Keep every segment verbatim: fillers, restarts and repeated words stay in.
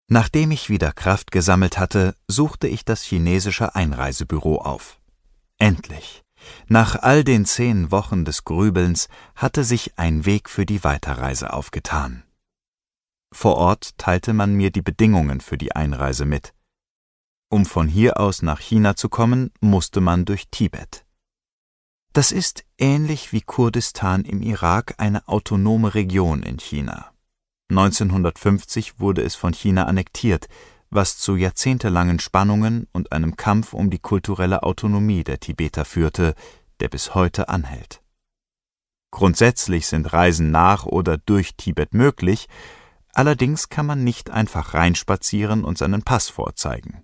Nachdem ich wieder Kraft gesammelt hatte, suchte ich das chinesische Einreisebüro auf. Endlich, nach all den zehn Wochen des Grübelns, hatte sich ein Weg für die Weiterreise aufgetan. Vor Ort teilte man mir die Bedingungen für die Einreise mit. Um von hier aus nach China zu kommen, musste man durch Tibet. Das ist, ähnlich wie Kurdistan im Irak, eine autonome Region in China. neunzehnhundertfünfzig wurde es von China annektiert, was zu jahrzehntelangen Spannungen und einem Kampf um die kulturelle Autonomie der Tibeter führte, der bis heute anhält. Grundsätzlich sind Reisen nach oder durch Tibet möglich, allerdings kann man nicht einfach reinspazieren und seinen Pass vorzeigen.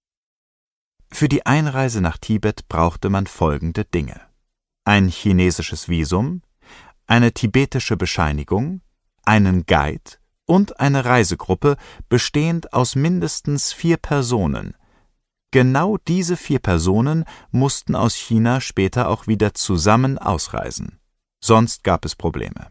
Für die Einreise nach Tibet brauchte man folgende Dinge: ein chinesisches Visum, eine tibetische Bescheinigung, einen Guide und eine Reisegruppe bestehend aus mindestens vier Personen. Genau diese vier Personen mussten aus China später auch wieder zusammen ausreisen. Sonst gab es Probleme.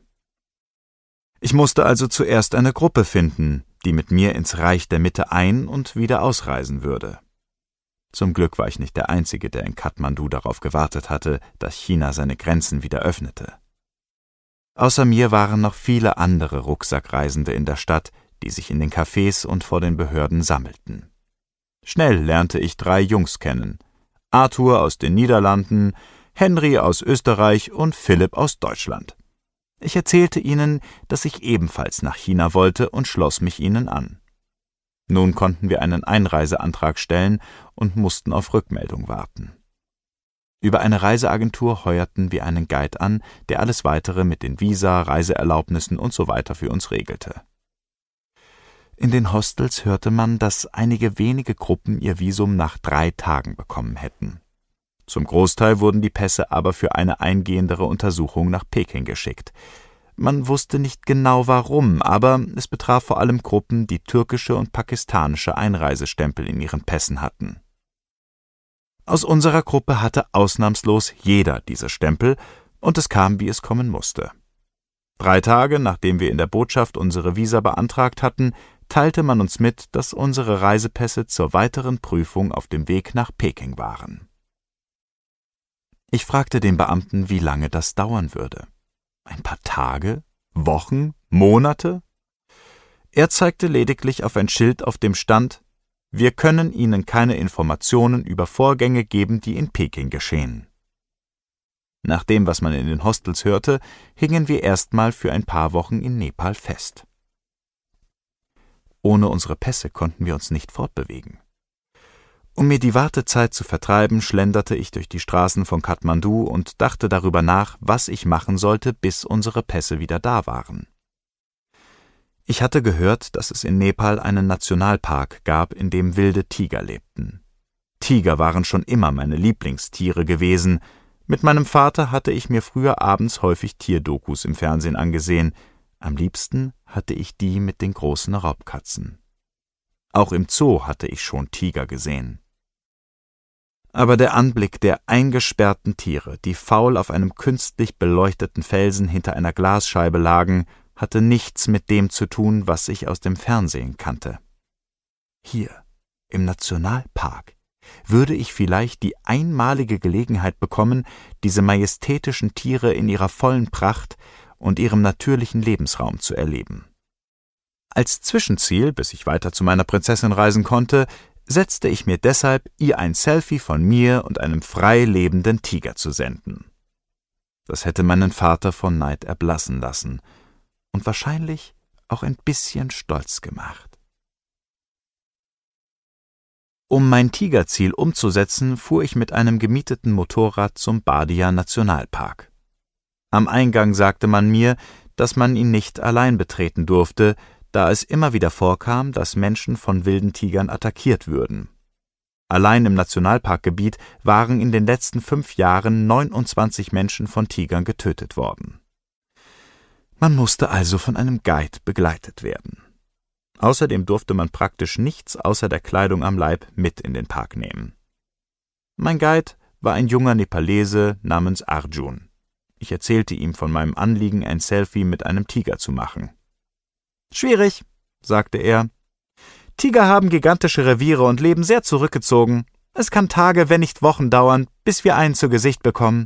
Ich musste also zuerst eine Gruppe finden, die mit mir ins Reich der Mitte ein- und wieder ausreisen würde. Zum Glück war ich nicht der Einzige, der in Kathmandu darauf gewartet hatte, dass China seine Grenzen wieder öffnete. Außer mir waren noch viele andere Rucksackreisende in der Stadt, die sich in den Cafés und vor den Behörden sammelten. Schnell lernte ich drei Jungs kennen: Arthur aus den Niederlanden, Henry aus Österreich und Philipp aus Deutschland. Ich erzählte ihnen, dass ich ebenfalls nach China wollte und schloss mich ihnen an. Nun konnten wir einen Einreiseantrag stellen und mussten auf Rückmeldung warten. Über eine Reiseagentur heuerten wir einen Guide an, der alles Weitere mit den Visa, Reiseerlaubnissen und so weiter für uns regelte. In den Hostels hörte man, dass einige wenige Gruppen ihr Visum nach drei Tagen bekommen hätten. Zum Großteil wurden die Pässe aber für eine eingehendere Untersuchung nach Peking geschickt. Man wusste nicht genau warum, aber es betraf vor allem Gruppen, die türkische und pakistanische Einreisestempel in ihren Pässen hatten. Aus unserer Gruppe hatte ausnahmslos jeder diese Stempel, und es kam, wie es kommen musste. Drei Tage, nachdem wir in der Botschaft unsere Visa beantragt hatten, teilte man uns mit, dass unsere Reisepässe zur weiteren Prüfung auf dem Weg nach Peking waren. Ich fragte den Beamten, wie lange das dauern würde. Ein paar Tage? Wochen? Monate? Er zeigte lediglich auf ein Schild, auf dem stand: Wir können Ihnen keine Informationen über Vorgänge geben, die in Peking geschehen. Nach dem, was man in den Hostels hörte, hingen wir erstmal für ein paar Wochen in Nepal fest. Ohne unsere Pässe konnten wir uns nicht fortbewegen. Um mir die Wartezeit zu vertreiben, schlenderte ich durch die Straßen von Kathmandu und dachte darüber nach, was ich machen sollte, bis unsere Pässe wieder da waren. Ich hatte gehört, dass es in Nepal einen Nationalpark gab, in dem wilde Tiger lebten. Tiger waren schon immer meine Lieblingstiere gewesen. Mit meinem Vater hatte ich mir früher abends häufig Tierdokus im Fernsehen angesehen. Am liebsten hatte ich die mit den großen Raubkatzen. Auch im Zoo hatte ich schon Tiger gesehen. Aber der Anblick der eingesperrten Tiere, die faul auf einem künstlich beleuchteten Felsen hinter einer Glasscheibe lagen, hatte nichts mit dem zu tun, was ich aus dem Fernsehen kannte. Hier, im Nationalpark, würde ich vielleicht die einmalige Gelegenheit bekommen, diese majestätischen Tiere in ihrer vollen Pracht und ihrem natürlichen Lebensraum zu erleben. Als Zwischenziel, bis ich weiter zu meiner Prinzessin reisen konnte, setzte ich mir deshalb, ihr ein Selfie von mir und einem frei lebenden Tiger zu senden. Das hätte meinen Vater vor Neid erblassen lassen und wahrscheinlich auch ein bisschen stolz gemacht. Um mein Tigerziel umzusetzen, fuhr ich mit einem gemieteten Motorrad zum Bardia Nationalpark. Am Eingang sagte man mir, dass man ihn nicht allein betreten durfte, da es immer wieder vorkam, dass Menschen von wilden Tigern attackiert würden. Allein im Nationalparkgebiet waren in den letzten fünf Jahren neunundzwanzig Menschen von Tigern getötet worden. Man musste also von einem Guide begleitet werden. Außerdem durfte man praktisch nichts außer der Kleidung am Leib mit in den Park nehmen. Mein Guide war ein junger Nepalese namens Arjun. Ich erzählte ihm von meinem Anliegen, ein Selfie mit einem Tiger zu machen. »Schwierig«, sagte er. Tiger haben gigantische Reviere und leben sehr zurückgezogen. Es kann Tage, wenn nicht Wochen dauern, bis wir einen zu Gesicht bekommen.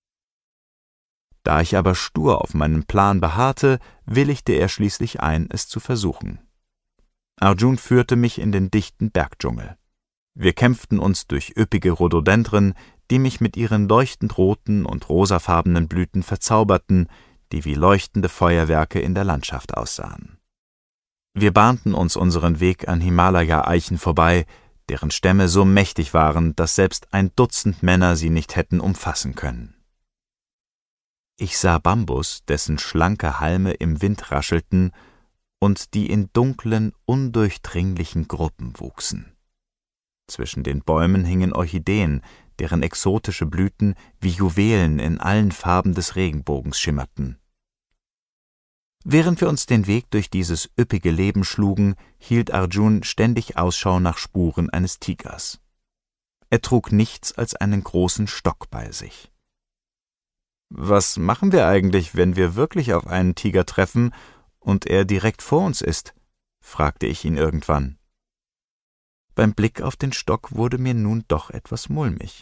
Da ich aber stur auf meinem Plan beharrte, willigte er schließlich ein, es zu versuchen. Arjun führte mich in den dichten Bergdschungel. Wir kämpften uns durch üppige Rhododendren, die mich mit ihren leuchtend roten und rosafarbenen Blüten verzauberten, die wie leuchtende Feuerwerke in der Landschaft aussahen. Wir bahnten uns unseren Weg an Himalaya-Eichen vorbei, deren Stämme so mächtig waren, dass selbst ein Dutzend Männer sie nicht hätten umfassen können. Ich sah Bambus, dessen schlanke Halme im Wind raschelten und die in dunklen, undurchdringlichen Gruppen wuchsen. Zwischen den Bäumen hingen Orchideen, deren exotische Blüten wie Juwelen in allen Farben des Regenbogens schimmerten. Während wir uns den Weg durch dieses üppige Leben schlugen, hielt Arjun ständig Ausschau nach Spuren eines Tigers. Er trug nichts als einen großen Stock bei sich. »Was machen wir eigentlich, wenn wir wirklich auf einen Tiger treffen und er direkt vor uns ist?« fragte ich ihn irgendwann. Beim Blick auf den Stock wurde mir nun doch etwas mulmig.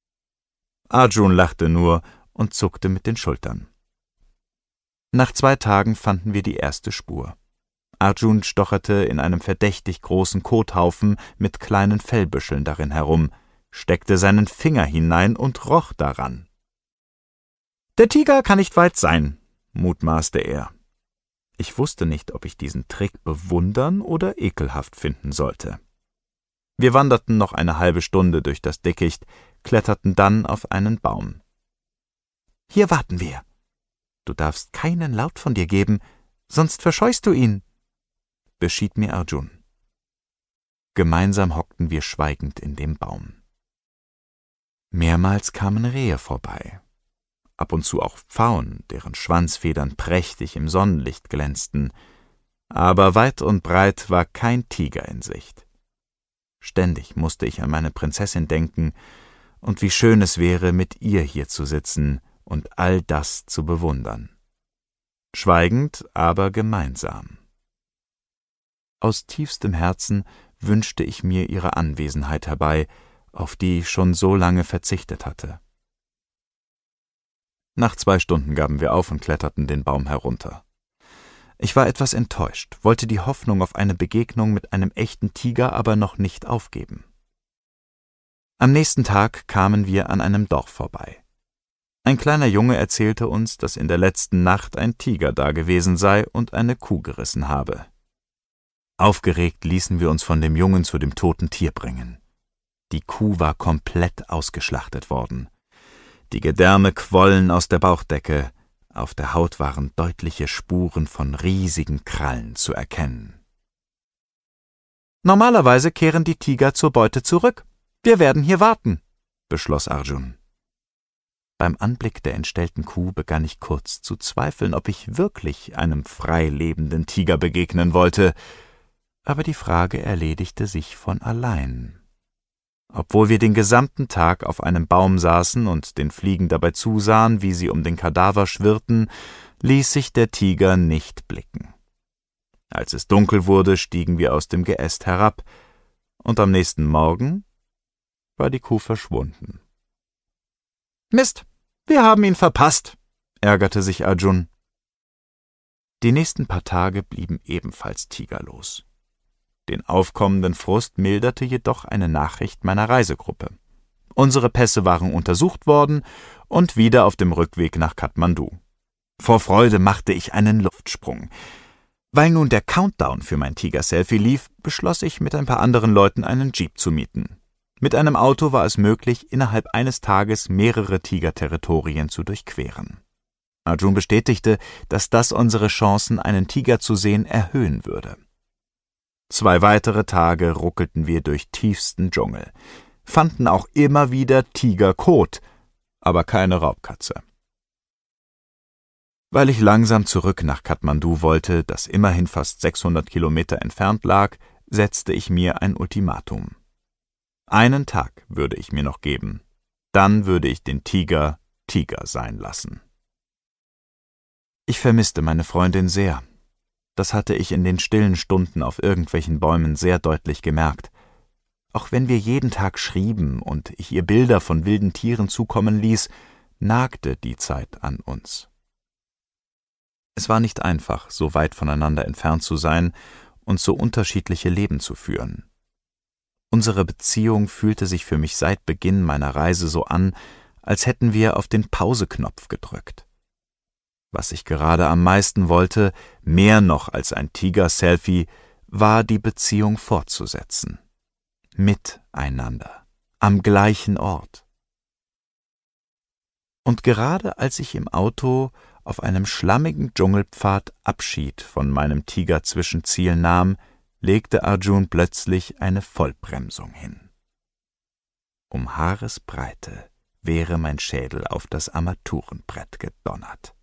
Arjun lachte nur und zuckte mit den Schultern. Nach zwei Tagen fanden wir die erste Spur. Arjun stocherte in einem verdächtig großen Kothaufen mit kleinen Fellbüscheln darin herum, steckte seinen Finger hinein und roch daran. »Der Tiger kann nicht weit sein«, mutmaßte er. Ich wusste nicht, ob ich diesen Trick bewundern oder ekelhaft finden sollte. Wir wanderten noch eine halbe Stunde durch das Dickicht, kletterten dann auf einen Baum. »Hier warten wir. Du darfst keinen Laut von dir geben, sonst verscheust du ihn«, beschied mir Arjun. Gemeinsam hockten wir schweigend in dem Baum. Mehrmals kamen Rehe vorbei, ab und zu auch Pfauen, deren Schwanzfedern prächtig im Sonnenlicht glänzten, aber weit und breit war kein Tiger in Sicht. Ständig musste ich an meine Prinzessin denken und wie schön es wäre, mit ihr hier zu sitzen und all das zu bewundern. Schweigend, aber gemeinsam. Aus tiefstem Herzen wünschte ich mir ihre Anwesenheit herbei, auf die ich schon so lange verzichtet hatte. Nach zwei Stunden gaben wir auf und kletterten den Baum herunter. Ich war etwas enttäuscht, wollte die Hoffnung auf eine Begegnung mit einem echten Tiger aber noch nicht aufgeben. Am nächsten Tag kamen wir an einem Dorf vorbei. Ein kleiner Junge erzählte uns, dass in der letzten Nacht ein Tiger da gewesen sei und eine Kuh gerissen habe. Aufgeregt ließen wir uns von dem Jungen zu dem toten Tier bringen. Die Kuh war komplett ausgeschlachtet worden. Die Gedärme quollen aus der Bauchdecke, auf der Haut waren deutliche Spuren von riesigen Krallen zu erkennen. »Normalerweise kehren die Tiger zur Beute zurück. Wir werden hier warten«, beschloss Arjun. Beim Anblick der entstellten Kuh begann ich kurz zu zweifeln, ob ich wirklich einem frei lebenden Tiger begegnen wollte, aber die Frage erledigte sich von allein. Obwohl wir den gesamten Tag auf einem Baum saßen und den Fliegen dabei zusahen, wie sie um den Kadaver schwirrten, ließ sich der Tiger nicht blicken. Als es dunkel wurde, stiegen wir aus dem Geäst herab, und am nächsten Morgen war die Kuh verschwunden. »Mist, wir haben ihn verpasst«, ärgerte sich Arjun. Die nächsten paar Tage blieben ebenfalls tigerlos. Den aufkommenden Frust milderte jedoch eine Nachricht meiner Reisegruppe. Unsere Pässe waren untersucht worden und wieder auf dem Rückweg nach Kathmandu. Vor Freude machte ich einen Luftsprung. Weil nun der Countdown für mein Tiger-Selfie lief, beschloss ich, mit ein paar anderen Leuten einen Jeep zu mieten. Mit einem Auto war es möglich, innerhalb eines Tages mehrere Tigerterritorien zu durchqueren. Arjun bestätigte, dass das unsere Chancen, einen Tiger zu sehen, erhöhen würde. Zwei weitere Tage ruckelten wir durch tiefsten Dschungel, fanden auch immer wieder Tigerkot, aber keine Raubkatze. Weil ich langsam zurück nach Kathmandu wollte, das immerhin fast sechshundert Kilometer entfernt lag, setzte ich mir ein Ultimatum. Einen Tag würde ich mir noch geben, dann würde ich den Tiger Tiger sein lassen. Ich vermisste meine Freundin sehr. das hatte ich in den stillen Stunden auf irgendwelchen Bäumen sehr deutlich gemerkt. Auch wenn wir jeden Tag schrieben und ich ihr Bilder von wilden Tieren zukommen ließ, nagte die Zeit an uns. Es war nicht einfach, so weit voneinander entfernt zu sein und so unterschiedliche Leben zu führen. Unsere Beziehung fühlte sich für mich seit Beginn meiner Reise so an, als hätten wir auf den Pauseknopf gedrückt. Was ich gerade am meisten wollte, mehr noch als ein Tiger-Selfie, war die Beziehung fortzusetzen. Miteinander, am gleichen Ort. Und gerade als ich im Auto auf einem schlammigen Dschungelpfad Abschied von meinem Tiger-Zwischenziel nahm, legte Arjun plötzlich eine Vollbremsung hin. Um Haaresbreite wäre mein Schädel auf das Armaturenbrett gedonnert.